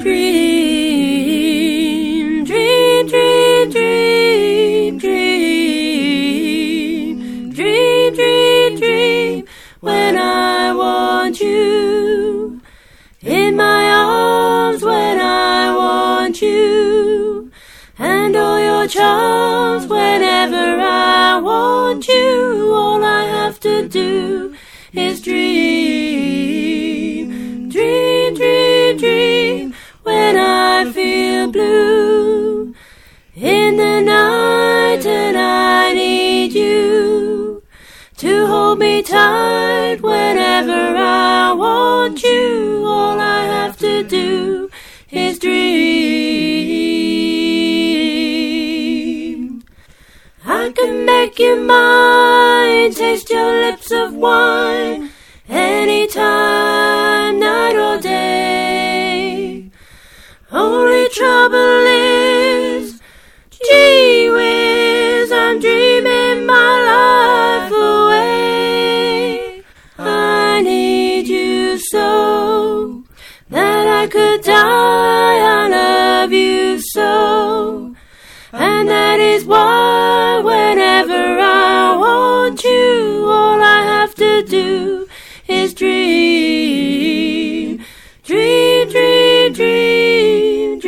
Dream, dream, dream, dream, dream, dream, dream, dream, when I want you in my arms, when I want you, and all your charms whenever I want you. All I have to do is dream, dream, dream, dream, when I feel blue in the night and I need you to hold me tight whenever I want you. All I have to do is dream. I can make you mine, taste your lips of wine, anytime, night or day. Only trouble is, gee whiz, I'm dreaming my life away. I need you so that I could die. I love you so, and that is why whenever I want you, all I have to do is dream, dream, dream, dream,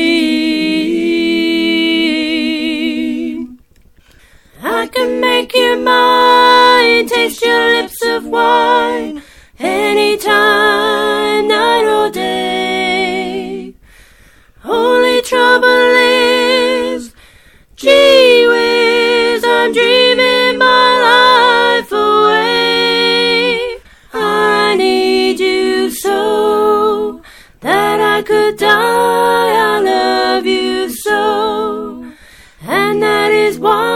dream. I can make you mine, taste your lips of wine, anytime, night or day. Only trouble is, gee whiz, I'm dreaming my life away. I need you so that I could die. I love you so, and that is why